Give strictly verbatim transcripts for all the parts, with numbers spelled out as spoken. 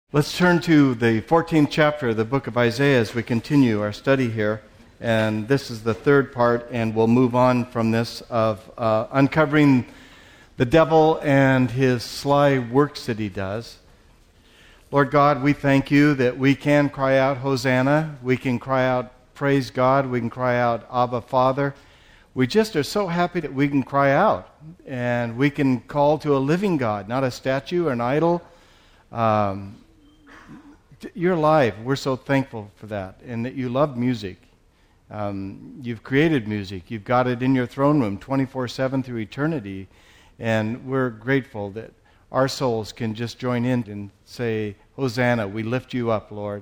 Let's turn to the fourteenth chapter of the book of Isaiah as we continue our study here. And this is the third part, and we'll move on from this of uh, uncovering the devil and his sly works that he does. Lord God, we thank you that we can cry out, Hosanna. We can cry out, praise God. We can cry out, Abba, Father. We just are so happy that we can cry out, and we can call to a living God, not a statue or an idol. Um, You're alive. We're so thankful for that, and that you love music. Um, you've created music. You've got it in your throne room twenty-four seven through eternity, and we're grateful that our souls can just join in and say, Hosanna, we lift you up, Lord.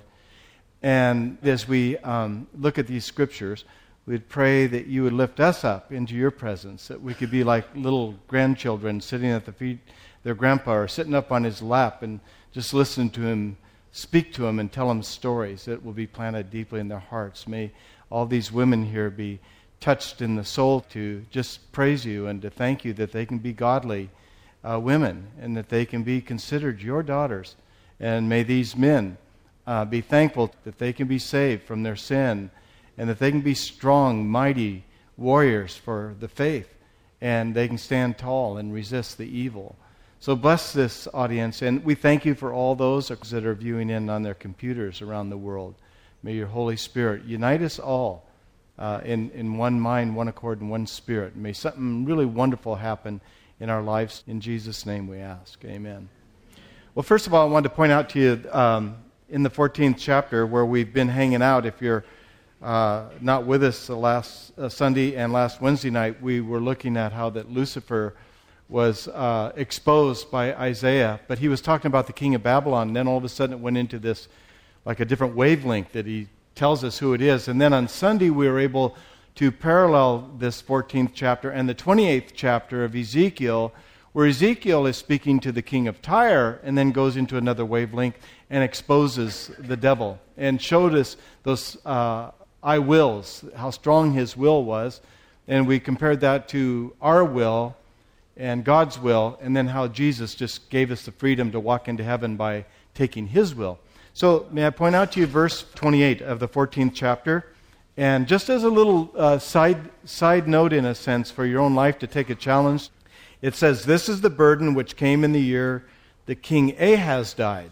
And as we um, look at these scriptures, we'd pray that you would lift us up into your presence, that we could be like little grandchildren sitting at the feet of their grandpa or sitting up on his lap and just listen to him speak to them and tell them stories that will be planted deeply in their hearts. May all these women here be touched in the soul to just praise you and to thank you that they can be godly uh, women and that they can be considered your daughters. And may these men uh, be thankful that they can be saved from their sin and that they can be strong, mighty warriors for the faith, and they can stand tall and resist the evil. So bless this audience, and we thank you for all those that are viewing in on their computers around the world. May your Holy Spirit unite us all uh, in, in one mind, one accord, and one spirit. May something really wonderful happen in our lives. In Jesus' name we ask. Amen. Well, first of all, I wanted to point out to you um, in the fourteenth chapter where we've been hanging out. If you're uh, not with us the last uh, Sunday and last Wednesday night, we were looking at how that Lucifer was uh, exposed by Isaiah, but he was talking about the king of Babylon, and then all of a sudden it went into this, like a different wavelength that he tells us who it is. And then on Sunday we were able to parallel this fourteenth chapter and the twenty-eighth chapter of Ezekiel, where Ezekiel is speaking to the king of Tyre and then goes into another wavelength and exposes the devil and showed us those uh, I wills, how strong his will was, and we compared that to our will and God's will, and then how Jesus just gave us the freedom to walk into heaven by taking his will. So may I point out to you verse twenty-eight of the fourteenth chapter, and just as a little uh, side side note in a sense for your own life to take a challenge, it says, "This is the burden which came in the year the king Ahaz died."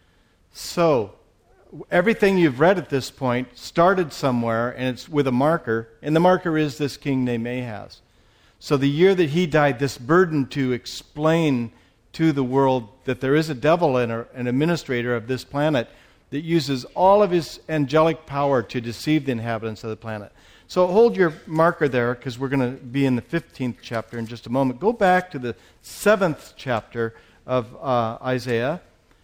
So everything you've read at this point started somewhere, and it's with a marker, and the marker is this king named Ahaz. So the year that he died, this burden to explain to the world that there is a devil and a, an administrator of this planet that uses all of his angelic power to deceive the inhabitants of the planet. So hold your marker there, because we're going to be in the fifteenth chapter in just a moment. Go back to the seventh chapter of uh, Isaiah,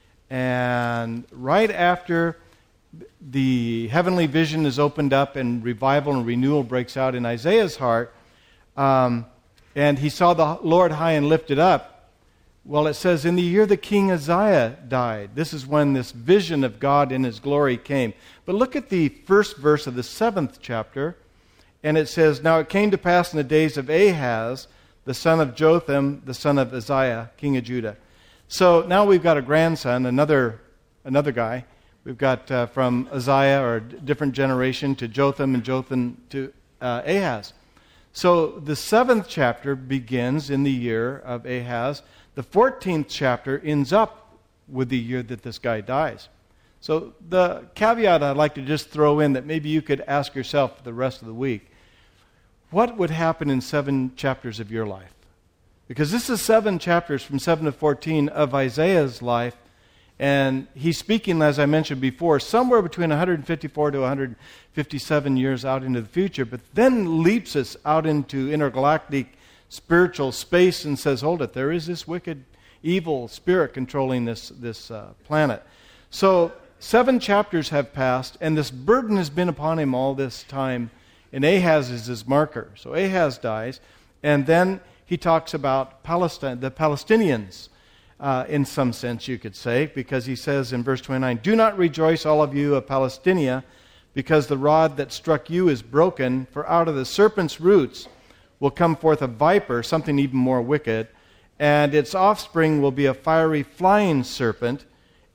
and right after the heavenly vision is opened up and revival and renewal breaks out in Isaiah's heart, Um, and he saw the Lord high and lifted up. Well, it says, in the year the king Uzziah died. This is when this vision of God in his glory came. But look at the first verse of the seventh chapter, and it says, "Now it came to pass in the days of Ahaz, the son of Jotham, the son of Uzziah, king of Judah." So now we've got a grandson, another another guy. We've got uh, from Uzziah, or a different generation, to Jotham, and Jotham to uh, Ahaz. So the seventh chapter begins in the year of Ahaz. The fourteenth chapter ends up with the year that this guy dies. So the caveat I'd like to just throw in that maybe you could ask yourself for the rest of the week, what would happen in seven chapters of your life? Because this is seven chapters from seven to fourteen of Isaiah's life, and he's speaking, as I mentioned before, somewhere between one hundred fifty-four to one hundred fifty-seven years out into the future, but then leaps us out into intergalactic spiritual space and says, hold it, there is this wicked, evil spirit controlling this, this uh, planet. So seven chapters have passed, and this burden has been upon him all this time, and Ahaz is his marker. So Ahaz dies, and then he talks about Palestine, the Palestinians, Uh, in some sense, you could say, because he says in verse twenty-nine, "Do not rejoice, all of you of Palestina, because the rod that struck you is broken, for out of the serpent's roots will come forth a viper, something even more wicked, and its offspring will be a fiery flying serpent,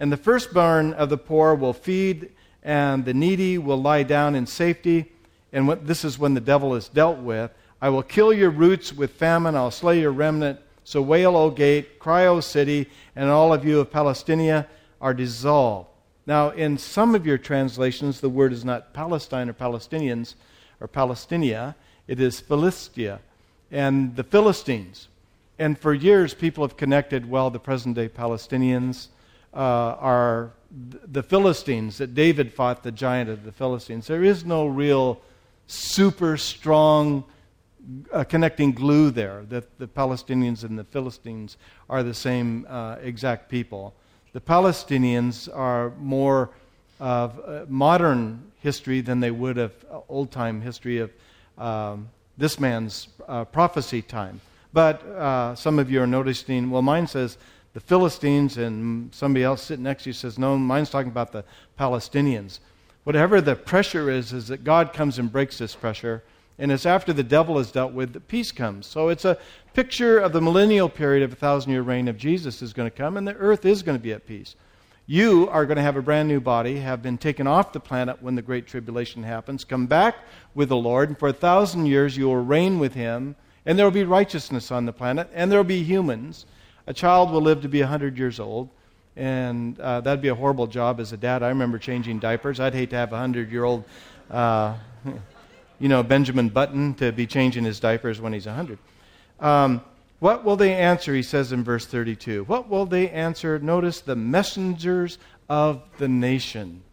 And the firstborn of the poor will feed, and the needy will lie down in safety. And what, this is when the devil is dealt with. I will kill your roots with famine. I'll slay your remnant. So wail, O gate, cry, O city, and all of you of Palestina are dissolved. Now, in some of your translations, the word is not Palestine or Palestinians or Palestinia. It is Philistia and the Philistines. And for years, people have connected, well, the present-day Palestinians uh, are the Philistines, that David fought the giant of the Philistines. There is no real super strong uh, connecting glue there, that the Palestinians and the Philistines are the same uh, exact people. The Palestinians are more of uh, modern history than they would of old-time history of um, this man's uh, prophecy time. But uh, some of you are noticing, well, mine says the Philistines, and somebody else sitting next to you says, no, mine's talking about the Palestinians. Whatever the pressure is, is that God comes and breaks this pressure, and it's after the devil is dealt with that peace comes. So it's a picture of the millennial period of a thousand-year reign of Jesus is going to come, and the earth is going to be at peace. You are going to have a brand new body, have been taken off the planet when the Great Tribulation happens, come back with the Lord, and for a thousand years you will reign with Him, and there will be righteousness on the planet, and there will be humans. A child will live to be one hundred years old, and uh, that'd be a horrible job as a dad. I remember changing diapers. I'd hate to have a one hundred-year-old, uh, you know, Benjamin Button to be changing his diapers when he's one hundred. Um, what will they answer, he says in verse thirty-two. What will they answer? Notice the messengers of the nation.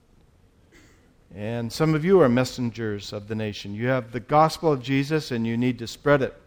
And some of you are messengers of the nation. You have the gospel of Jesus, and you need to spread it.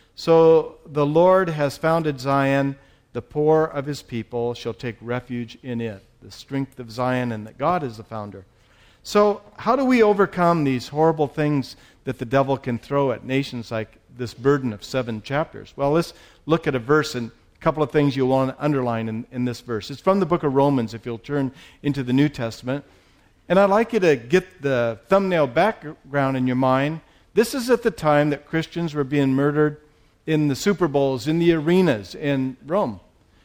So the Lord has founded Zion. The poor of His people shall take refuge in it. The strength of Zion, and that God is the founder. So how do we overcome these horrible things that the devil can throw at nations, like this burden of seven chapters? Well, let's look at a verse and a couple of things you'll want to underline in, in this verse. It's from the book of Romans, if you'll turn into the New Testament. And I'd like you to get the thumbnail background in your mind. This is at the time that Christians were being murdered in the Super Bowls, in the arenas in Rome.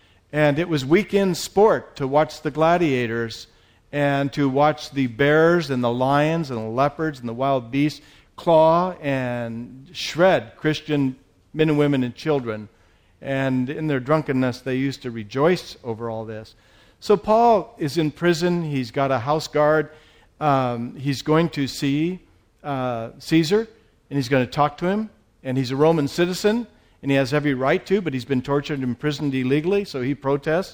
And it was weekend sport to watch the gladiators and to watch the bears and the lions and the leopards and the wild beasts claw and shred Christian men and women and children. And in their drunkenness, they used to rejoice over all this. So Paul is in prison. He's got a house guard. Um, he's going to see uh, Caesar, and he's going to talk to him. And he's a Roman citizen, and he has every right to, but he's been tortured and imprisoned illegally, so he protests.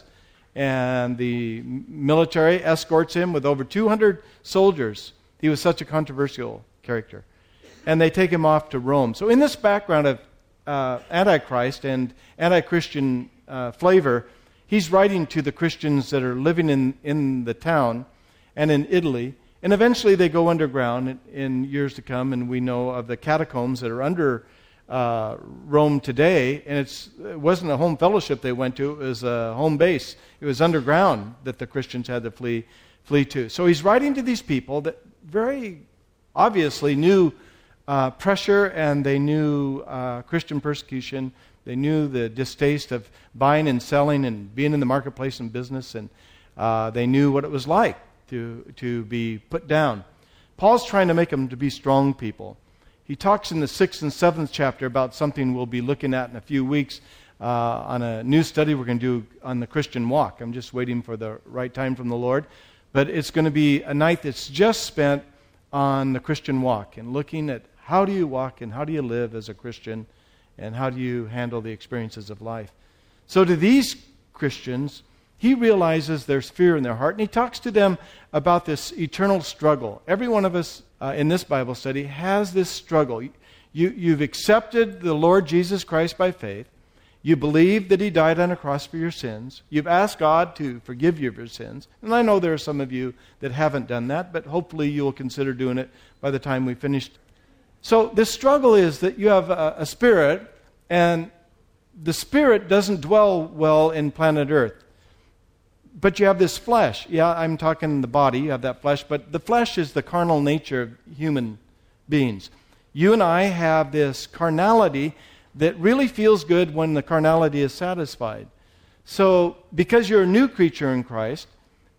And the military escorts him with over two hundred soldiers. He was such a controversial character. And they take him off to Rome. So in this background of uh, Antichrist and anti-Christian uh, flavor, he's writing to the Christians that are living in, in the town and in Italy. And eventually they go underground in, in years to come, and we know of the catacombs that are under uh, Rome today. And it's, it wasn't a home fellowship they went to, it was a home base. It was underground that the Christians had to flee, flee to. So he's writing to these people that very obviously knew uh, pressure, and they knew uh, Christian persecution. They knew the distaste of buying and selling and being in the marketplace and business, and uh, they knew what it was like to to be put down. Paul's trying to make them to be strong people. He talks in the sixth and seventh chapter about something we'll be looking at in a few weeks uh, on a new study we're going to do on the Christian walk. I'm just waiting for the right time from the Lord. But it's going to be a night that's just spent on the Christian walk and looking at how do you walk and how do you live as a Christian and how do you handle the experiences of life. So to these Christians, he realizes there's fear in their heart, and he talks to them about this eternal struggle. Every one of us uh, in this Bible study has this struggle. You, you've accepted the Lord Jesus Christ by faith. You believe that He died on a cross for your sins. You've asked God to forgive you of your sins. And I know there are some of you that haven't done that, but hopefully you'll consider doing it by the time we finish. So the struggle is that you have a, a spirit, and the spirit doesn't dwell well in planet Earth. But you have this flesh. Yeah, I'm talking the body, you have that flesh, but the flesh is the carnal nature of human beings. You and I have this carnality that really feels good when the carnality is satisfied. So, because you're a new creature in Christ,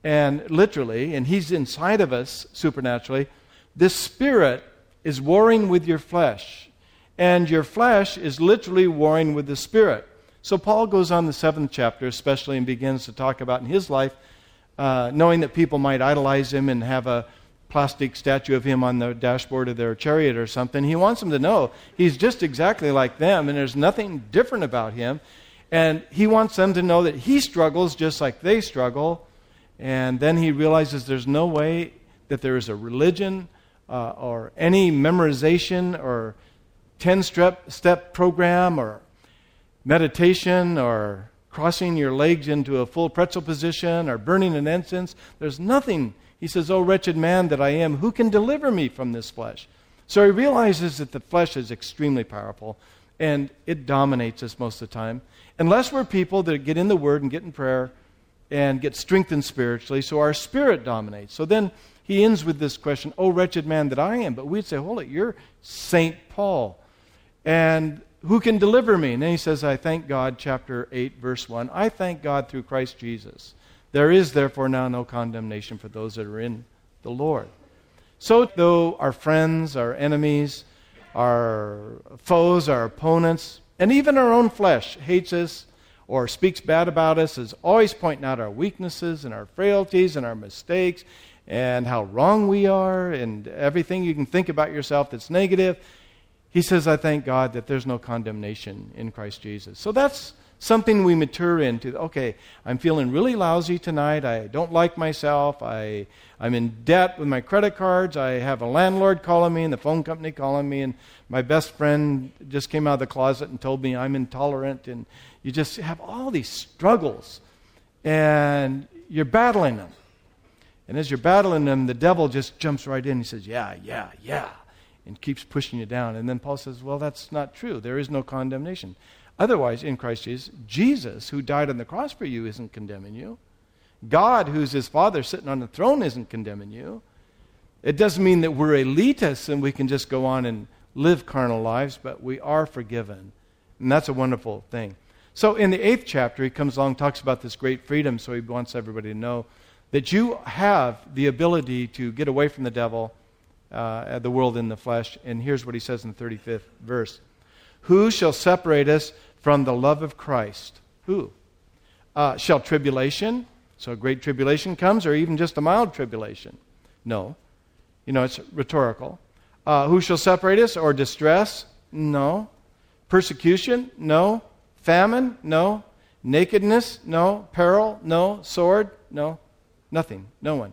and literally, and He's inside of us supernaturally, this Spirit is warring with your flesh. And your flesh is literally warring with the Spirit. So Paul goes on the seventh chapter especially and begins to talk about in his life, uh, knowing that people might idolize him and have a plastic statue of him on the dashboard of their chariot or something. He wants them to know he's just exactly like them and there's nothing different about him. And he wants them to know that he struggles just like they struggle. And then he realizes there's no way that there is a religion uh, or any memorization or ten-step step program or meditation or crossing your legs into a full pretzel position or burning an incense. There's nothing. He says, "Oh, wretched man that I am, who can deliver me from this flesh?" So he realizes that the flesh is extremely powerful and it dominates us most of the time. Unless we're people that get in the Word and get in prayer and get strengthened spiritually, so our spirit dominates. So then he ends with this question, "Oh, wretched man that I am." But we'd say, hold it, you're Saint Paul. And who can deliver me? And then he says, I thank God, chapter eight, verse one, I thank God through Christ Jesus. There is therefore now no condemnation for those that are in the Lord. So though our friends, our enemies, our foes, our opponents, and even our own flesh hates us or speaks bad about us, is always pointing out our weaknesses and our frailties and our mistakes and how wrong we are and everything you can think about yourself that's negative, he says, I thank God that there's no condemnation in Christ Jesus. So that's something we mature into. Okay, I'm feeling really lousy tonight. I don't like myself. I, I'm in debt with my credit cards. I have a landlord calling me and the phone company calling me. And my best friend just came out of the closet and told me I'm intolerant. And you just have all these struggles. And you're battling them. And as you're battling them, the devil just jumps right in. He says, yeah, yeah, yeah. And keeps pushing you down. And then Paul says, well, that's not true. There is no condemnation. Otherwise, in Christ Jesus, Jesus, who died on the cross for you, isn't condemning you. God, who's his Father sitting on the throne, isn't condemning you. It doesn't mean that we're elitists and we can just go on and live carnal lives, but we are forgiven. And that's a wonderful thing. So in the eighth chapter, he comes along and talks about this great freedom, so he wants everybody to know that you have the ability to get away from the devil, uh, the world in the flesh. And here's what he says in the thirty-fifth verse. Who shall separate us from the love of Christ? Who? Uh, shall tribulation, so a great tribulation comes, or even just a mild tribulation? No. You know, it's rhetorical. Uh, who shall separate us? Or distress? No. Persecution? No. Famine? No. Nakedness? No. Peril? No. Sword? No. Nothing. No one.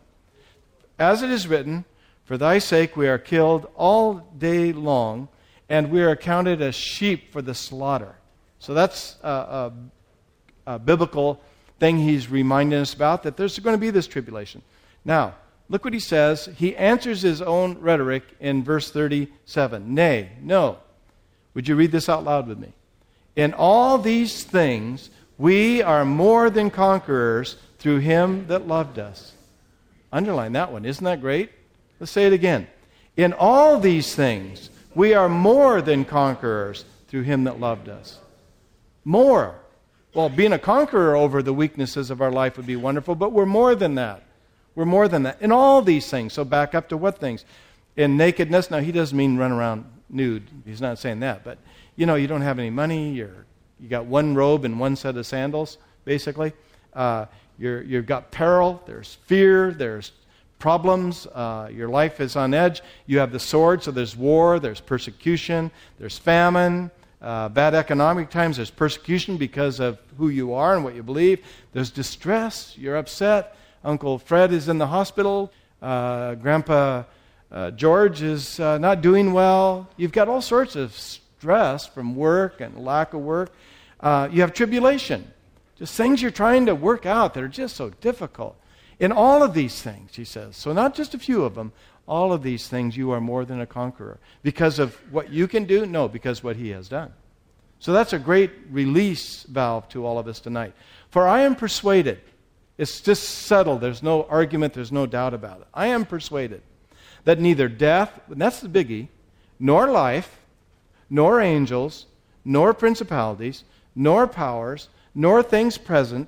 As it is written, for thy sake we are killed all day long, and we are accounted as sheep for the slaughter. So that's a, a, a biblical thing he's reminding us about, that there's going to be this tribulation. Now, look what he says. He answers his own rhetoric in verse thirty-seven. Nay, no. Would you read this out loud with me? In all these things we are more than conquerors through him that loved us. Underline that one. Isn't that great? Let's say it again. In all these things we are more than conquerors through him that loved us. More. Well, being a conqueror over the weaknesses of our life would be wonderful, but we're more than that. We're more than that. In all these things. So back up to what things? In nakedness. Now, he doesn't mean run around nude. He's not saying that. But, you know, you don't have any money. You're, you got one robe and one set of sandals, basically. Uh, you're, you've got peril. There's fear. There's problems. Uh, your life is on edge. You have the sword, so there's war, there's persecution, there's famine, uh, bad economic times, there's persecution because of who you are and what you believe. There's distress. You're upset. Uncle Fred is in the hospital. Uh, Grandpa uh, George is uh, not doing well. You've got all sorts of stress from work and lack of work. Uh, you have tribulation. Just things you're trying to work out that are just so difficult. In all of these things, he says, so not just a few of them, all of these things you are more than a conqueror. Because of what you can do? No, because what he has done. So that's a great release valve to all of us tonight. For I am persuaded, it's just settled, there's no argument, there's no doubt about it. I am persuaded that neither death, and that's the biggie, nor life, nor angels, nor principalities, nor powers, nor things present,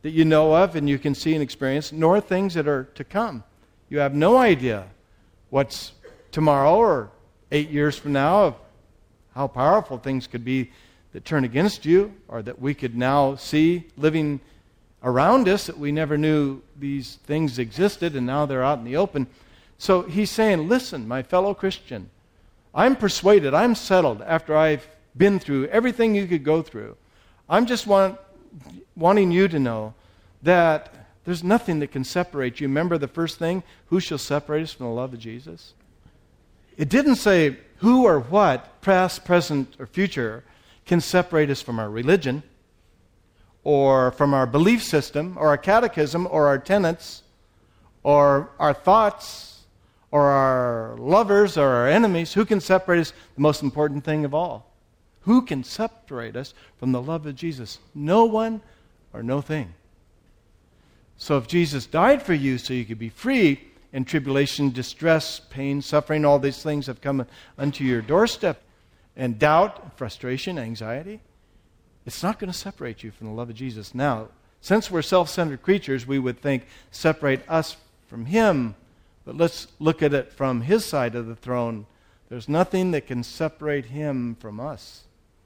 that you know of and you can see and experience, nor things that are to come. You have no idea what's tomorrow or eight years from now, of how powerful things could be that turn against you, or that we could now see living around us that we never knew these things existed, and now they're out in the open. So he's saying, listen, my fellow Christian, I'm persuaded, I'm settled after I've been through everything you could go through. I'm just want, wanting you to know that there's nothing that can separate you. Remember the first thing, who shall separate us from the love of Jesus? It didn't say who or what, past, present, or future, can separate us from our religion, or from our belief system, or our catechism, or our tenets, or our thoughts, or our lovers, or our enemies. Who can separate us? The most important thing of all. Who can separate us from the love of Jesus? No one or no thing. So if Jesus died for you so you could be free, and tribulation, distress, pain, suffering, all these things have come unto your doorstep, and doubt, frustration, anxiety, it's not going to separate you from the love of Jesus. Now, since we're self-centered creatures, we would think, separate us from Him. But let's look at it from His side of the throne. There's nothing that can separate Him from us.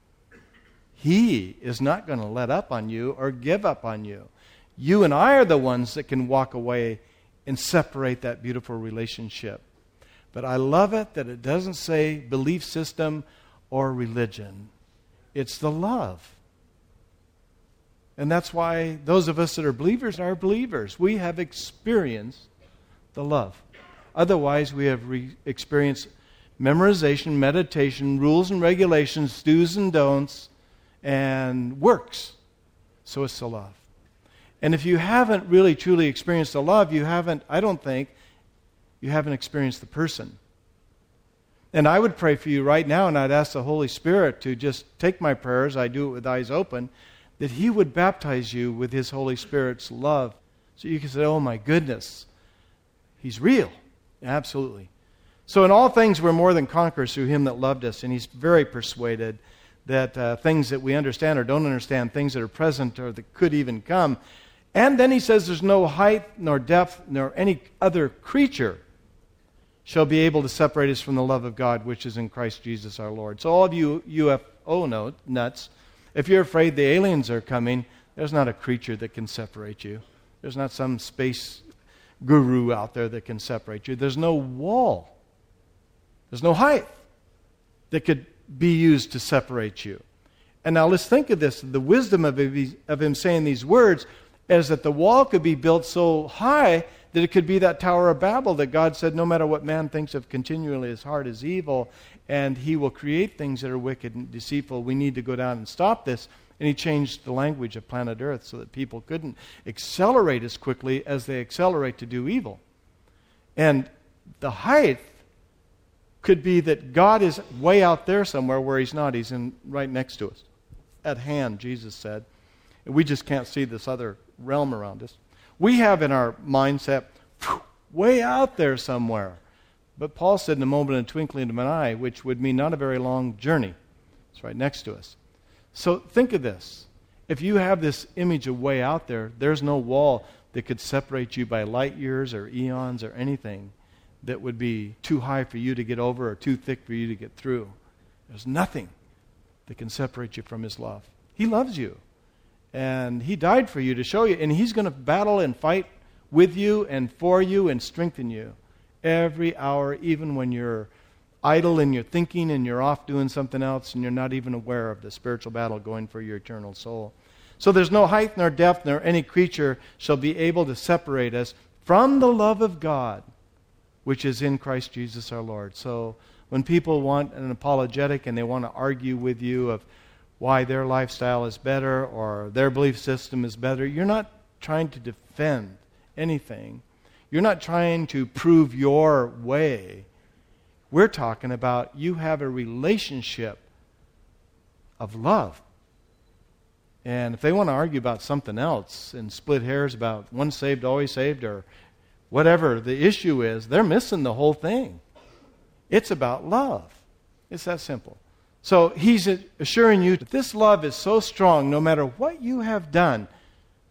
He is not going to let up on you or give up on you. You and I are the ones that can walk away and separate that beautiful relationship. But I love it that it doesn't say belief system or religion. It's the love. And that's why those of us that are believers are believers. We have experienced the love. Otherwise, we have re- experienced memorization, meditation, rules and regulations, do's and don'ts, and works. So it's the love. And if you haven't really truly experienced the love, you haven't, I don't think, you haven't experienced the person. And I would pray for you right now, and I'd ask the Holy Spirit to just take my prayers, I do it with eyes open, that He would baptize you with His Holy Spirit's love. So you can say, oh my goodness, He's real. Absolutely. So in all things we're more than conquerors through Him that loved us, and He's very persuaded that uh, things that we understand or don't understand, things that are present or that could even come. And then He says there's no height, nor depth, nor any other creature shall be able to separate us from the love of God, which is in Christ Jesus our Lord. So all of you U F O nuts, if you're afraid the aliens are coming, there's not a creature that can separate you. There's not some space guru out there that can separate you. There's no wall. There's no height that could be used to separate you. And now let's think of this. The wisdom of him, of him saying these words is that the wall could be built so high that it could be that Tower of Babel that God said, no matter what man thinks of continually, his heart is evil, and he will create things that are wicked and deceitful. We need to go down and stop this. And He changed the language of planet Earth so that people couldn't accelerate as quickly as they accelerate to do evil. And the height could be that God is way out there somewhere where He's not. He's in right next to us. At hand, Jesus said. And we just can't see this other realm around us. We have in our mindset, whew, way out there somewhere. But Paul said in a moment, in a twinkling of an eye, which would mean not a very long journey. It's right next to us. So think of this. If you have this image of way out there, there's no wall that could separate you by light years or eons or anything that would be too high for you to get over or too thick for you to get through. There's nothing that can separate you from His love. He loves you. And He died for you to show you. And He's going to battle and fight with you and for you and strengthen you every hour, even when you're idle in your thinking and you're off doing something else and you're not even aware of the spiritual battle going for your eternal soul. So there's no height nor depth nor any creature shall be able to separate us from the love of God, which is in Christ Jesus our Lord. So when people want an apologetic and they want to argue with you of why their lifestyle is better or their belief system is better, you're not trying to defend anything. You're not trying to prove your way. We're talking about you have a relationship of love. And if they want to argue about something else and split hairs about once saved, always saved, or whatever the issue is, they're missing the whole thing. It's about love. It's that simple. So He's assuring you that this love is so strong, no matter what you have done,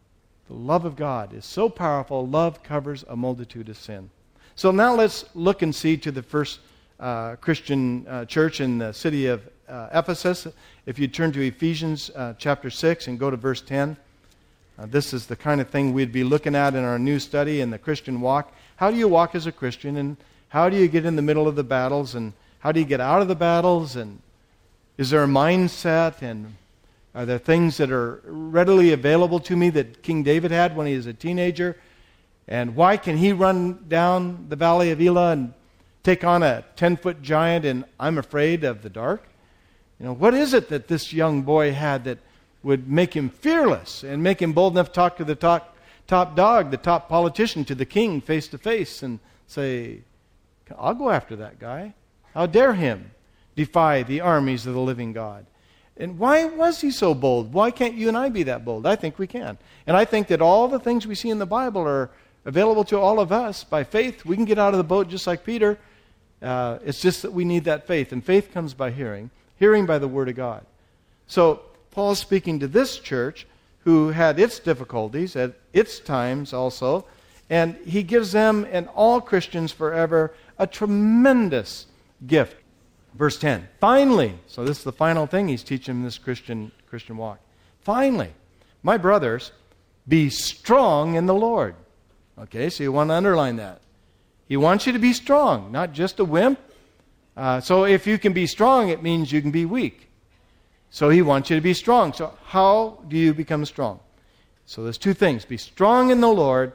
The love of God is so powerful. Love covers a multitude of sin. So now let's look and see to the first uh, Christian uh, church in the city of uh, Ephesus. If you turn to Ephesians uh, chapter six and go to verse ten, uh, this is the kind of thing we'd be looking at in our new study in the Christian walk. How do you walk as a Christian, and how do you get in the middle of the battles, and how do you get out of the battles, and is there a mindset, and are there things that are readily available to me that King David had when he was a teenager? And why can he run down the valley of Elah and take on a ten-foot giant, and I'm afraid of the dark? You know, what is it that this young boy had that would make him fearless and make him bold enough to talk to the top, top dog, the top politician, to the king face to face and say, I'll go after that guy. How dare him defy the armies of the living God? And why was he so bold? Why can't you and I be that bold? I think we can. And I think that all the things we see in the Bible are available to all of us by faith. We can get out of the boat just like Peter. Uh, it's just that we need that faith. And faith comes by hearing. Hearing by the Word of God. So Paul's speaking to this church who had its difficulties at its times also. And he gives them and all Christians forever a tremendous gift. Verse ten. Finally, so this is the final thing he's teaching in this Christian Christian walk. Finally, my brothers, be strong in the Lord. Okay, so you want to underline that. He wants you to be strong, not just a wimp. Uh, so if you can be strong, it means you can be weak. So he wants you to be strong. So how do you become strong? So there's two things. Be strong in the Lord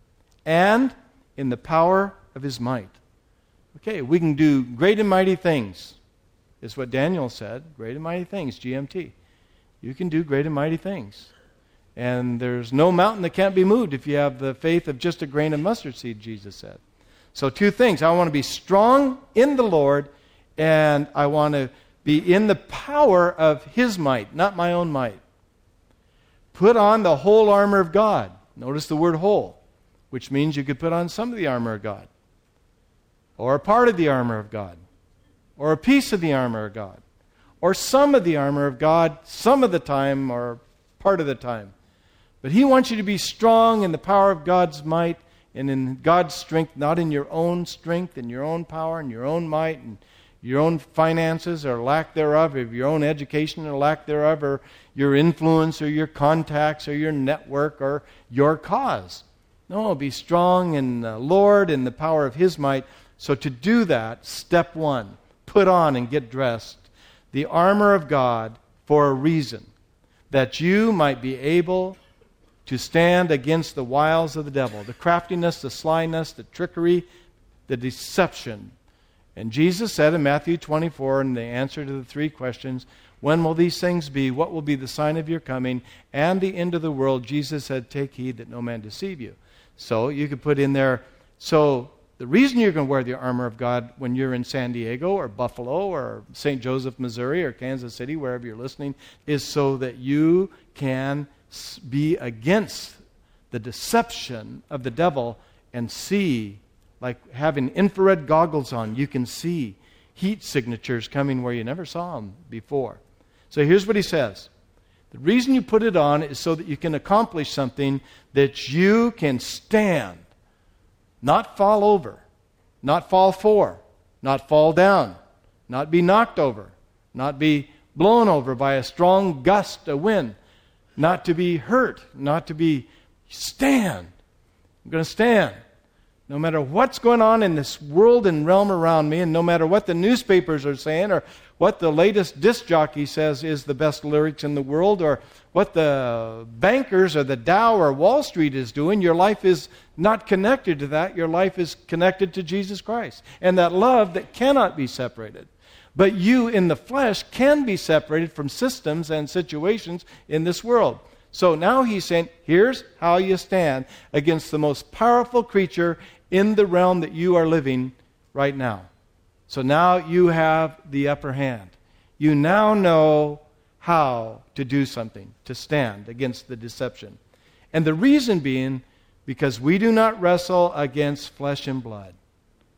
and in the power of His might. Okay, we can do great and mighty things, is what Daniel said. Great and mighty things, G M T. You can do great and mighty things. And there's no mountain that can't be moved if you have the faith of just a grain of mustard seed, Jesus said. So two things. I want to be strong in the Lord, and I want to be in the power of His might, not my own might. Put on the whole armor of God. Notice the word whole, which means you could put on some of the armor of God, or a part of the armor of God, or a piece of the armor of God, or some of the armor of God some of the time or part of the time. But He wants you to be strong in the power of God's might and in God's strength, not in your own strength and your own power and your own might and your own finances or lack thereof, or your own education or lack thereof, or your influence or your contacts or your network or your cause. No, be strong in the Lord and the power of His might. So to do that, step one, put on and get dressed the armor of God for a reason, that you might be able to stand against the wiles of the devil, the craftiness, the slyness, the trickery, the deception. And Jesus said in Matthew twenty-four, in the answer to the three questions, when will these things be? What will be the sign of your coming and the end of the world? Jesus said, take heed that no man deceive you. So you could put in there, so the reason you're going to wear the armor of God when you're in San Diego or Buffalo or Saint Joseph, Missouri or Kansas City, wherever you're listening, is so that you can be against the deception of the devil and see, like having infrared goggles on, you can see heat signatures coming where you never saw them before. So here's what he says. The reason you put it on is so that you can accomplish something, that you can stand, not fall over, not fall for, not fall down, not be knocked over, not be blown over by a strong gust of wind, not to be hurt, not to be, stand. I'm going to stand. No matter what's going on in this world and realm around me, and no matter what the newspapers are saying, or what the latest disc jockey says is the best lyrics in the world, or what the bankers or the Dow or Wall Street is doing, your life is not connected to that. Your life is connected to Jesus Christ and that love that cannot be separated. But you in the flesh can be separated from systems and situations in this world. So now he's saying, here's how you stand against the most powerful creature in the realm that you are living right now. So now you have the upper hand. You now know how to do something, to stand against the deception. And the reason being, because we do not wrestle against flesh and blood.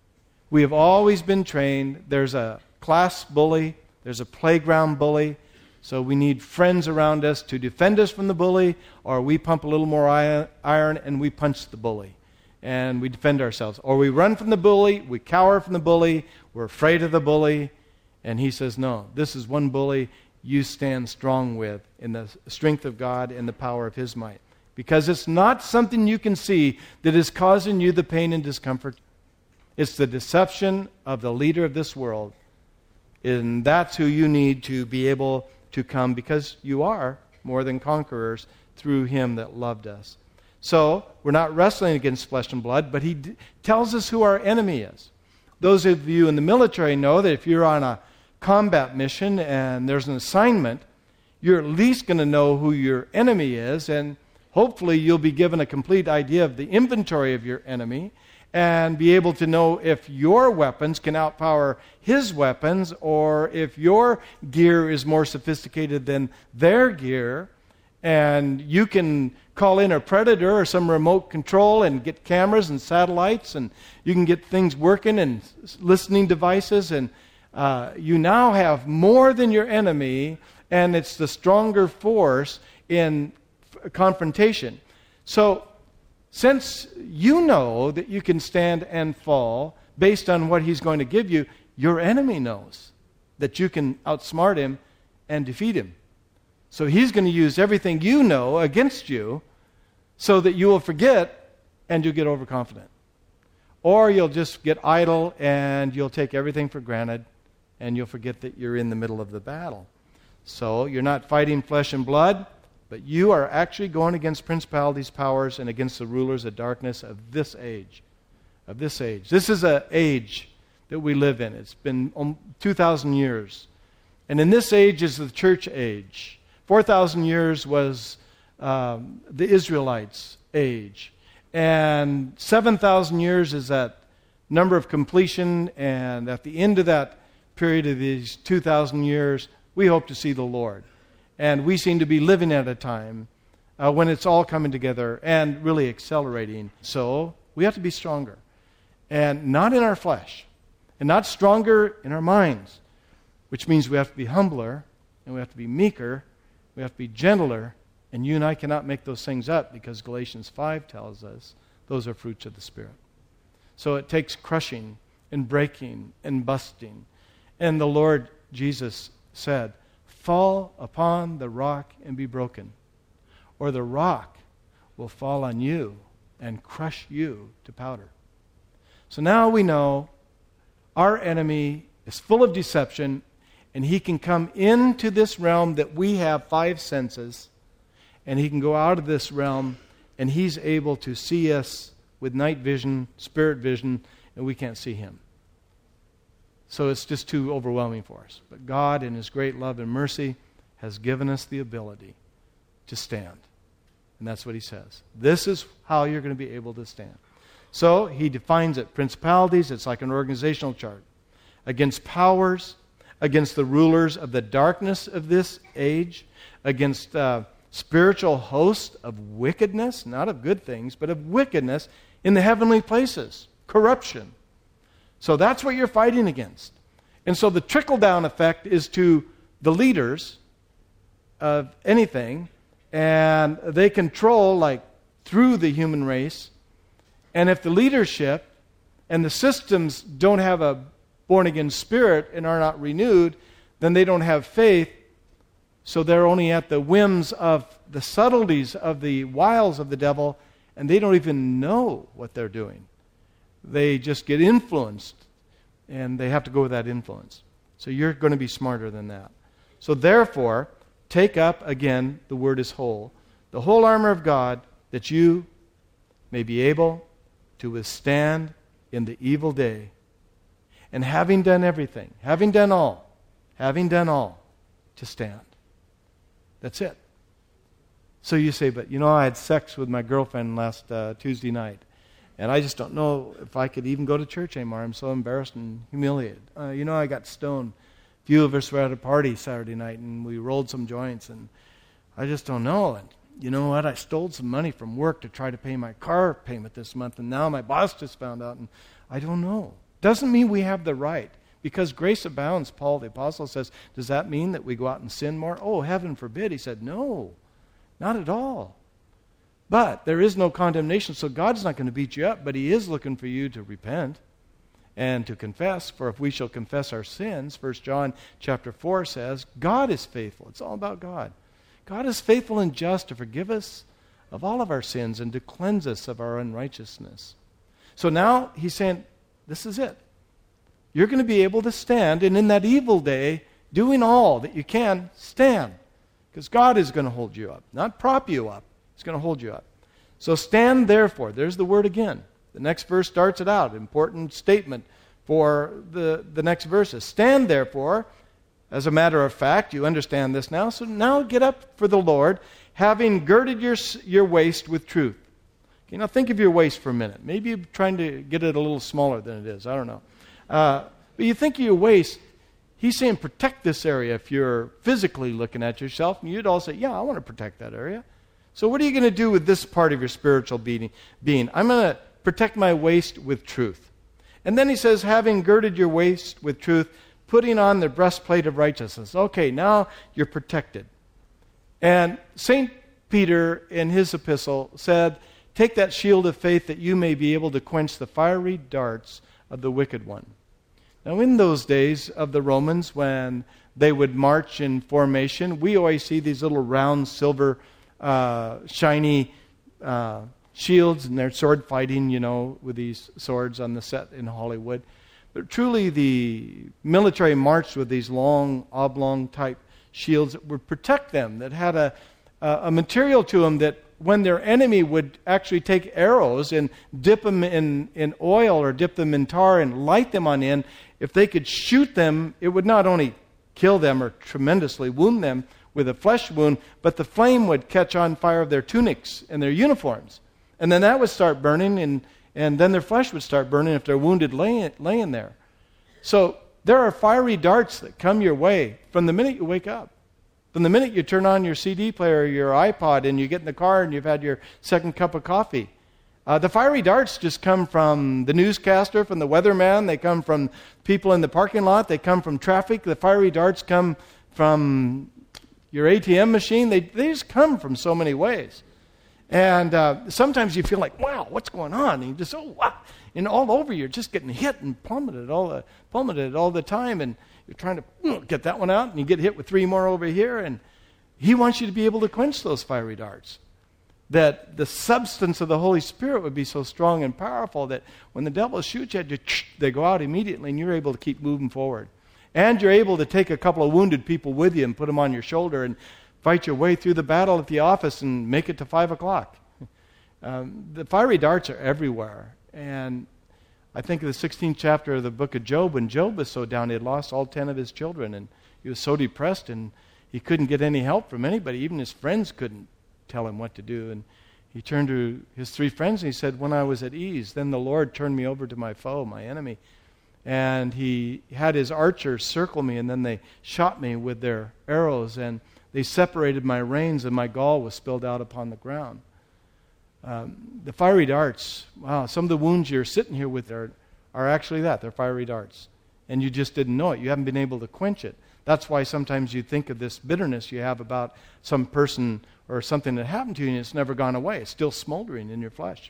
We have always been trained. There's a class bully. There's a playground bully. So we need friends around us to defend us from the bully, or we pump a little more iron and we punch the bully. And we defend ourselves. Or we run from the bully, we cower from the bully, we're afraid of the bully. And he says, no, this is one bully you stand strong with in the strength of God and the power of his might. Because it's not something you can see that is causing you the pain and discomfort. It's the deception of the leader of this world. And that's who you need to be able to come, because you are more than conquerors through him that loved us. So, we're not wrestling against flesh and blood, but he d- tells us who our enemy is. Those of you in the military know that if you're on a combat mission and there's an assignment, you're at least going to know who your enemy is, and hopefully you'll be given a complete idea of the inventory of your enemy and be able to know if your weapons can outpower his weapons, or if your gear is more sophisticated than their gear. And you can call in a predator or some remote control and get cameras and satellites, and you can get things working and listening devices, and uh, you now have more than your enemy, and it's the stronger force in f- confrontation. So, since you know that you can stand and fall based on what he's going to give you, your enemy knows that you can outsmart him and defeat him. So he's going to use everything you know against you so that you will forget and you'll get overconfident. Or you'll just get idle and you'll take everything for granted and you'll forget that you're in the middle of the battle. So you're not fighting flesh and blood, but you are actually going against principalities, powers, and against the rulers of darkness of this age. Of this age. This is an age that we live in. It's been two thousand years. And in this age is the church age. four thousand years was um, the Israelites' age. And seven thousand years is that number of completion. And at the end of that period of these two thousand years, we hope to see the Lord. And we seem to be living at a time uh, when it's all coming together and really accelerating. So we have to be stronger. And not in our flesh. And not stronger in our minds. Which means we have to be humbler. And we have to be meeker. We have to be gentler. And you and I cannot make those things up, because Galatians five tells us those are fruits of the Spirit. So it takes crushing and breaking and busting. And the Lord Jesus said, fall upon the rock and be broken, or the rock will fall on you and crush you to powder. So now we know our enemy is full of deception, and he can come into this realm that we have five senses, and he can go out of this realm, and he's able to see us with night vision, spirit vision, and we can't see him. So it's just too overwhelming for us. But God, in his great love and mercy, has given us the ability to stand. And that's what he says. This is how you're going to be able to stand. So he defines it. Principalities, it's like an organizational chart. Against powers, against the rulers of the darkness of this age, against uh, spiritual hosts of wickedness, not of good things, but of wickedness in the heavenly places. Corruption. So that's what you're fighting against. And so the trickle-down effect is to the leaders of anything, and they control, like, through the human race. And if the leadership and the systems don't have a born-again spirit and are not renewed, then they don't have faith, so they're only at the whims of the subtleties of the wiles of the devil, and they don't even know what they're doing. They just get influenced, and they have to go with that influence. So you're going to be smarter than that. So therefore, take up, again, the word is whole, the whole armor of God, that you may be able to withstand in the evil day. And having done everything, having done all, having done all, to stand. That's it. So you say, but you know, I had sex with my girlfriend last uh, Tuesday night. And I just don't know if I could even go to church anymore. I'm so embarrassed and humiliated. Uh, you know, I got stoned. A few of us were at a party Saturday night, and we rolled some joints, and I just don't know. And you know what? I stole some money from work to try to pay my car payment this month, and now my boss just found out, and I don't know. Doesn't mean we have the right. Because grace abounds, Paul the Apostle says, does that mean that we go out and sin more? Oh, heaven forbid. He said, no, not at all. But there is no condemnation, so God's not going to beat you up, but he is looking for you to repent and to confess. For if we shall confess our sins, First John chapter four says, God is faithful. It's all about God. God is faithful and just to forgive us of all of our sins and to cleanse us of our unrighteousness. So now he's saying, this is it. You're going to be able to stand, and in that evil day, doing all that you can, stand. Because God is going to hold you up, not prop you up. He's going to hold you up. So stand therefore. There's the word again. The next verse starts it out. Important statement for the, the next verses. Stand therefore. As a matter of fact, you understand this now. So now get up for the Lord, having girded your, your waist with truth. Okay, now think of your waist for a minute. Maybe you're trying to get it a little smaller than it is. I don't know. Uh, but you think of your waist. He's saying protect this area. If you're physically looking at yourself, and you'd all say, yeah, I want to protect that area. So what are you going to do with this part of your spiritual being? being? I'm going to protect my waist with truth. And then he says, having girded your waist with truth, putting on the breastplate of righteousness. Okay, now you're protected. And Saint Peter in his epistle said, take that shield of faith that you may be able to quench the fiery darts of the wicked one. Now in those days of the Romans, when they would march in formation, we always see these little round silver Uh, shiny uh, shields, and they're sword fighting, you know, with these swords on the set in Hollywood. But truly the military marched with these long, oblong type shields that would protect them, that had a, a, a material to them that when their enemy would actually take arrows and dip them in, in oil or dip them in tar and light them on end, if they could shoot them, it would not only kill them or tremendously wound them with a flesh wound, but the flame would catch on fire of their tunics and their uniforms. And then that would start burning, and, and then their flesh would start burning if they're wounded laying, laying there. So there are fiery darts that come your way from the minute you wake up. From the minute you turn on your C D player or your iPod and you get in the car and you've had your second cup of coffee. Uh, the fiery darts just come from the newscaster, from the weatherman. They come from people in the parking lot. They come from traffic. The fiery darts come from your A T M machine. They, they just come from so many ways. And uh, sometimes you feel like, wow, what's going on? And you just, oh, wow. And all over you're just getting hit and plummeted all the, plummeted all the time. And you're trying to you know, get that one out, and you get hit with three more over here. And he wants you to be able to quench those fiery darts. That the substance of the Holy Spirit would be so strong and powerful that when the devil shoots at you, they go out immediately, and you're able to keep moving forward. And you're able to take a couple of wounded people with you and put them on your shoulder and fight your way through the battle at the office and make it to five o'clock. Um, the fiery darts are everywhere. And I think of the sixteenth chapter of the book of Job, when Job was so down, he had lost all ten of his children. And he was so depressed, and he couldn't get any help from anybody. Even his friends couldn't tell him what to do. And he turned to his three friends and he said, when I was at ease, then the Lord turned me over to my foe, my enemy. And he had his archers circle me, and then they shot me with their arrows, and they separated my reins, and my gall was spilled out upon the ground. Um, the fiery darts, wow, some of the wounds you're sitting here with are, are actually that. They're fiery darts. And you just didn't know it. You haven't been able to quench it. That's why sometimes you think of this bitterness you have about some person or something that happened to you, and it's never gone away. It's still smoldering in your flesh.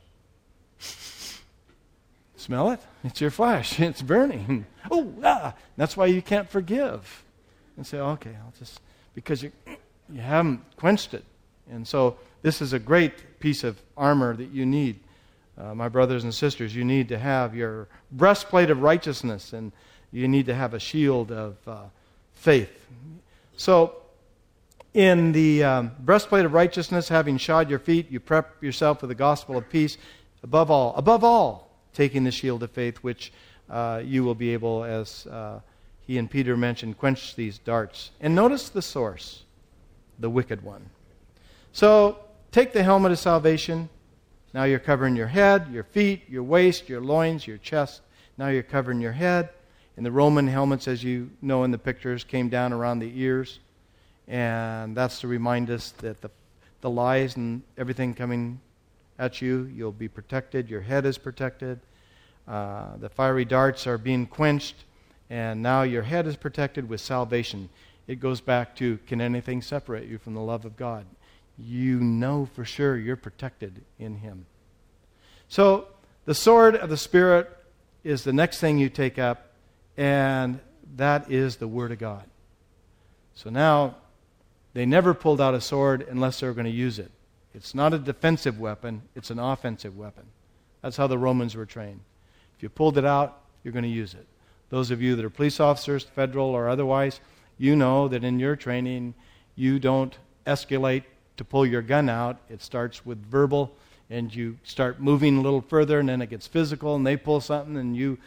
Smell it? It's your flesh. It's burning. Oh, ah. That's why you can't forgive. And say, okay, I'll just, because you, you haven't quenched it. And so this is a great piece of armor that you need. Uh, my brothers and sisters, you need to have your breastplate of righteousness, and you need to have a shield of uh, faith. So in the um, breastplate of righteousness, having shod your feet, you prep yourself with the gospel of peace. Above all, above all, taking the shield of faith, which uh, you will be able, as uh, he and Peter mentioned, quench these darts. And notice the source, the wicked one. So take the helmet of salvation. Now you're covering your head, your feet, your waist, your loins, your chest. Now you're covering your head. And the Roman helmets, as you know in the pictures, came down around the ears. And that's to remind us that the, the lies and everything coming at you, you'll be protected. Your head is protected. Uh, the fiery darts are being quenched. And now your head is protected with salvation. It goes back to, can anything separate you from the love of God? You know for sure you're protected in Him. So the sword of the Spirit is the next thing you take up, and that is the Word of God. So now, they never pulled out a sword unless they were going to use it. It's not a defensive weapon, it's an offensive weapon. That's how the Romans were trained. If you pulled it out, you're going to use it. Those of you that are police officers, federal or otherwise, you know that in your training, you don't escalate to pull your gun out. It starts with verbal, and you start moving a little further, and then it gets physical, and they pull something, and you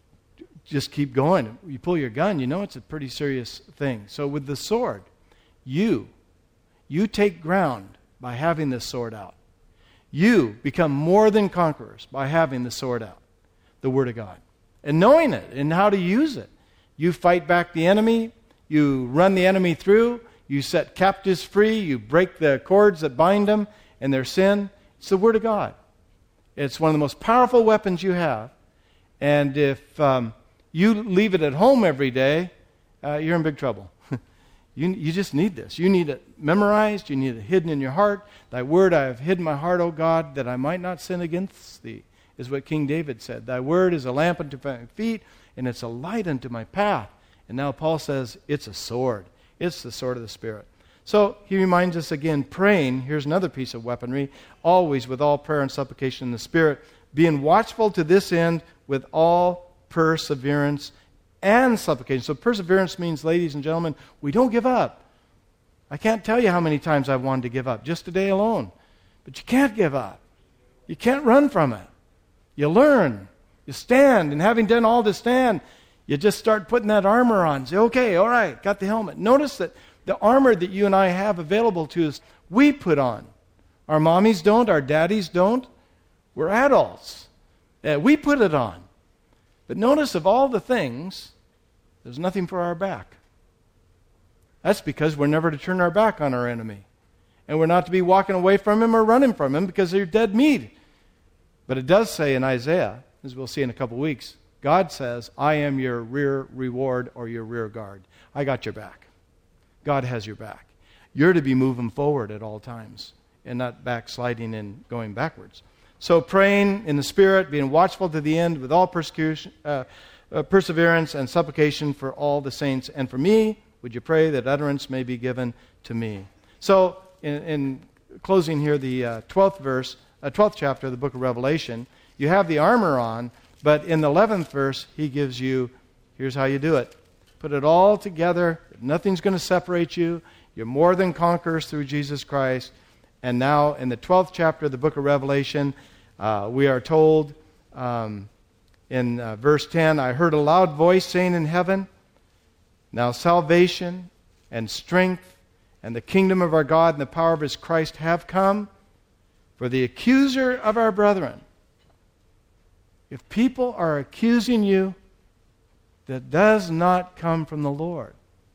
just keep going. You pull your gun, you know it's a pretty serious thing. So with the sword, you, you take ground by having this sword out. You become more than conquerors by having the sword out, the Word of God, and knowing it and how to use it. You fight back the enemy. You run the enemy through. You set captives free. You break the cords that bind them and their sin. It's the Word of God. It's one of the most powerful weapons you have. And if um, you leave it at home every day, uh, you're in big trouble. you, you just need this. You need it memorized. You need it hidden in your heart. Thy word I have hidden my heart, O God, that I might not sin against thee, is what King David said. Thy word is a lamp unto my feet, and it's a light unto my path. And now Paul says it's a sword. It's the sword of the Spirit. So he reminds us again, praying, here's another piece of weaponry, always with all prayer and supplication in the Spirit, being watchful to this end with all perseverance and supplication. So perseverance means, ladies and gentlemen, we don't give up. I can't tell you how many times I've wanted to give up, just today alone. But you can't give up. You can't run from it. You learn. You stand, and having done all to stand, you just start putting that armor on. Say, okay, all right, got the helmet. Notice that the armor that you and I have available to us, we put on. Our mommies don't, our daddies don't. We're adults. Uh, we put it on. But notice of all the things, there's nothing for our back. That's because we're never to turn our back on our enemy. And we're not to be walking away from him or running from him because they're dead meat. But it does say in Isaiah, as we'll see in a couple of weeks, God says, I am your rear reward or your rear guard. I got your back. God has your back. You're to be moving forward at all times and not backsliding and going backwards. So praying in the Spirit, being watchful to the end with all persecution, uh, uh, perseverance and supplication for all the saints. And for me, would you pray that utterance may be given to me? So in, in closing here, the uh, twelfth verse, uh, twelfth chapter of the book of Revelation, you have the armor on, but in the eleventh verse, he gives you, here's how you do it. Put it all together. Nothing's going to separate you. You're more than conquerors through Jesus Christ. And now in the twelfth chapter of the book of Revelation, uh, we are told um, in uh, verse ten, I heard a loud voice saying in heaven, now salvation and strength and the kingdom of our God and the power of his Christ have come. For the accuser of our brethren, if people are accusing you, that does not come from the Lord.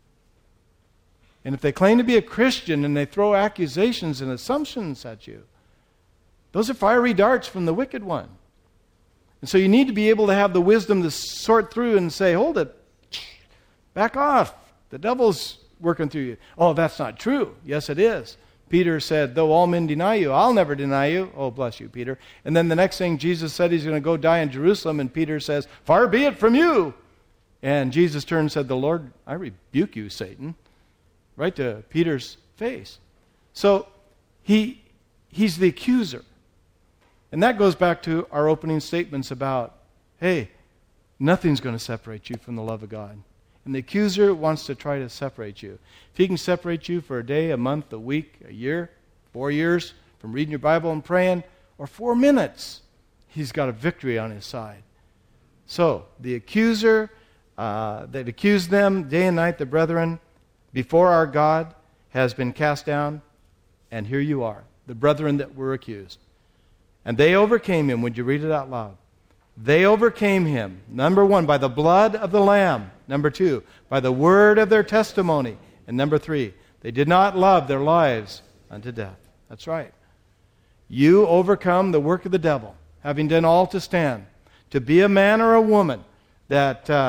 And if they claim to be a Christian and they throw accusations and assumptions at you, those are fiery darts from the wicked one. And so you need to be able to have the wisdom to sort through and say, hold it, back off. The devil's working through you. Oh, that's not true. Yes, it is. Peter said, though all men deny you, I'll never deny you. Oh, bless you, Peter. And then the next thing, Jesus said he's going to go die in Jerusalem, and Peter says, far be it from you. And Jesus turned and said, the Lord, I rebuke you, Satan. Right to Peter's face. So he he's the accuser. And that goes back to our opening statements about, hey, nothing's going to separate you from the love of God. And the accuser wants to try to separate you. If he can separate you for a day, a month, a week, a year, four years from reading your Bible and praying, or four minutes, he's got a victory on his side. So, the accuser uh, that accused them day and night, the brethren, before our God, has been cast down, and here you are, the brethren that were accused. And they overcame him. Would you read it out loud? They overcame him, number one, by the blood of the Lamb. Number two, by the word of their testimony. And number three, they did not love their lives unto death. That's right. You overcome the work of the devil, having done all to stand. To be a man or a woman that uh,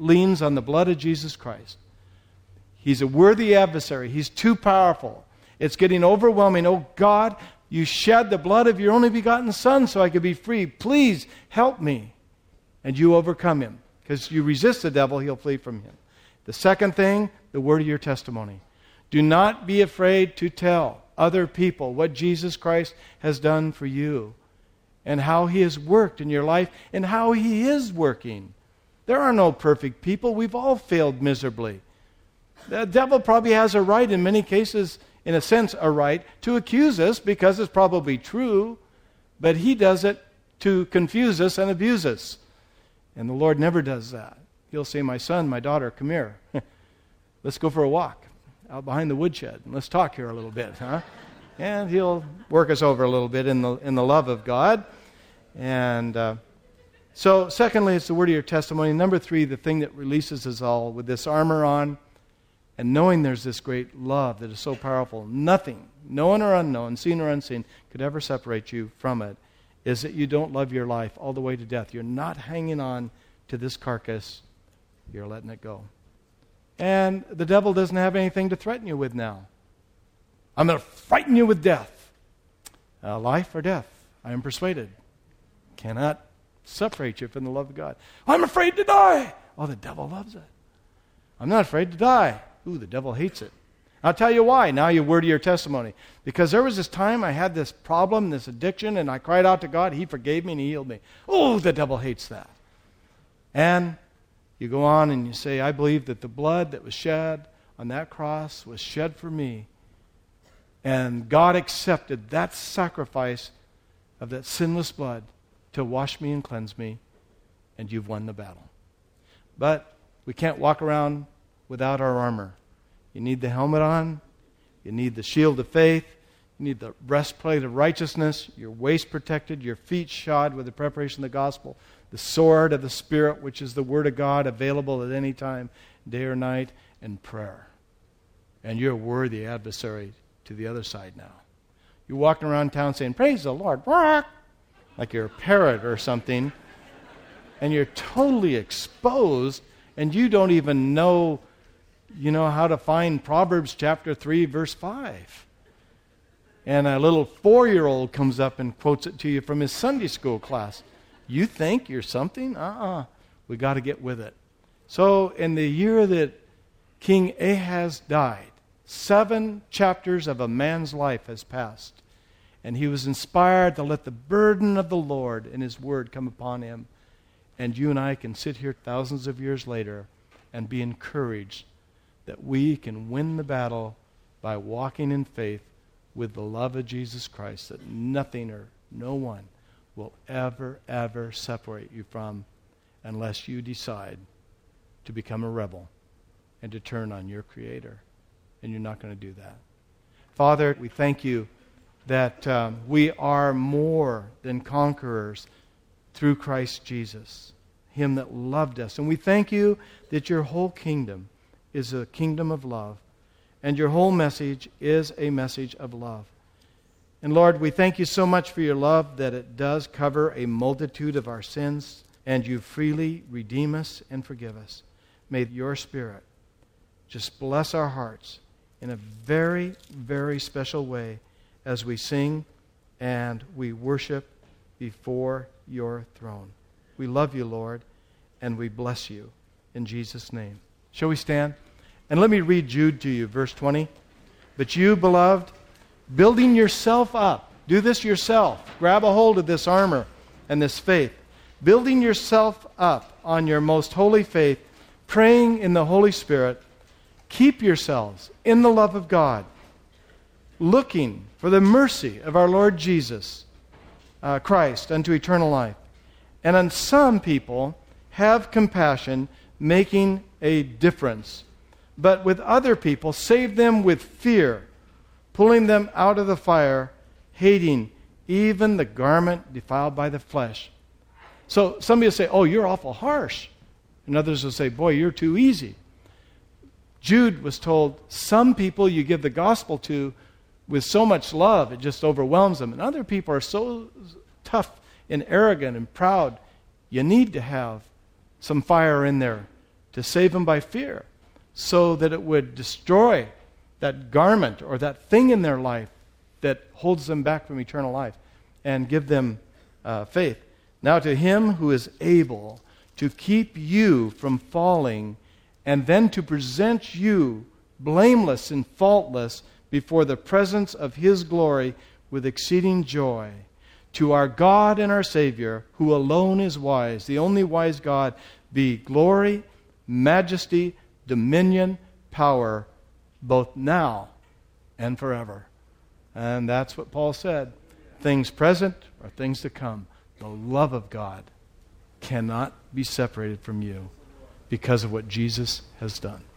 leans on the blood of Jesus Christ. He's a worthy adversary. He's too powerful. It's getting overwhelming. Oh God, you shed the blood of your only begotten Son so I could be free. Please help me. And you overcome him. Because you resist the devil, he'll flee from him. The second thing, the word of your testimony. Do not be afraid to tell other people what Jesus Christ has done for you and how he has worked in your life and how he is working. There are no perfect people. We've all failed miserably. The devil probably has a right, in many cases, in a sense, a right to accuse us because it's probably true, but he does it to confuse us and abuse us. And the Lord never does that. He'll say, my son, my daughter, come here. Let's go for a walk out behind the woodshed. And let's talk here a little bit, huh? And he'll work us over a little bit in the in the love of God. And uh, so, secondly, it's the word of your testimony. Number three, the thing that releases us all with this armor on and knowing there's this great love that is so powerful. Nothing, known or unknown, seen or unseen, could ever separate you from it, is that you don't love your life all the way to death. You're not hanging on to this carcass. You're letting it go. And the devil doesn't have anything to threaten you with now. I'm going to frighten you with death. Uh, life or death, I am persuaded, cannot separate you from the love of God. I'm afraid to die. Oh, the devil loves it. I'm not afraid to die. Ooh, the devil hates it. I'll tell you why. Now you word of your testimony. Because there was this time I had this problem, this addiction, and I cried out to God. He forgave me and he healed me. Oh, the devil hates that. And you go on and you say, I believe that the blood that was shed on that cross was shed for me. And God accepted that sacrifice of that sinless blood to wash me and cleanse me. And you've won the battle. But we can't walk around without our armor. You need the helmet on. You need the shield of faith. You need the breastplate of righteousness, your waist protected, your feet shod with the preparation of the gospel, the sword of the Spirit, which is the Word of God, available at any time, day or night, and prayer. And you're a worthy adversary to the other side now. You're walking around town saying, praise the Lord, like you're a parrot or something, and you're totally exposed, and you don't even know, you know, how to find Proverbs chapter three, verse five. And a little four-year-old comes up and quotes it to you from his Sunday school class. You think you're something? Uh-uh. We got to get with it. So in the year that King Ahaz died, seven chapters of a man's life has passed. And he was inspired to let the burden of the Lord and his word come upon him. And you and I can sit here thousands of years later and be encouraged that we can win the battle by walking in faith with the love of Jesus Christ, that nothing or no one will ever, ever separate you from unless you decide to become a rebel and to turn on your Creator. And you're not going to do that. Father, we thank you that um, we are more than conquerors through Christ Jesus, him that loved us. And we thank you that your whole kingdom is a kingdom of love, and your whole message is a message of love. And Lord, we thank you so much for your love that it does cover a multitude of our sins, and you freely redeem us and forgive us. May your Spirit just bless our hearts in a very, very special way as we sing and we worship before your throne. We love you, Lord, and we bless you in Jesus' name. Shall we stand? And let me read Jude to you, verse twenty. But you, beloved, building yourself up, do this yourself. Grab a hold of this armor and this faith. Building yourself up on your most holy faith, praying in the Holy Spirit, keep yourselves in the love of God, looking for the mercy of our Lord Jesus uh, Christ unto eternal life. And on some people, have compassion, making a difference. But with other people, save them with fear, pulling them out of the fire, hating even the garment defiled by the flesh. So somebody will say, oh, you're awful harsh. And others will say, boy, you're too easy. Jude was told, some people you give the gospel to with so much love, it just overwhelms them. And other people are so tough and arrogant and proud, you need to have some fire in there to save them by fear, so that it would destroy that garment or that thing in their life that holds them back from eternal life and give them uh, faith. Now to him who is able to keep you from falling and then to present you blameless and faultless before the presence of his glory with exceeding joy. To our God and our Savior, who alone is wise, the only wise God, be glory, majesty, dominion, power, both now and forever. And that's what Paul said. Things present or things to come. The love of God cannot be separated from you because of what Jesus has done.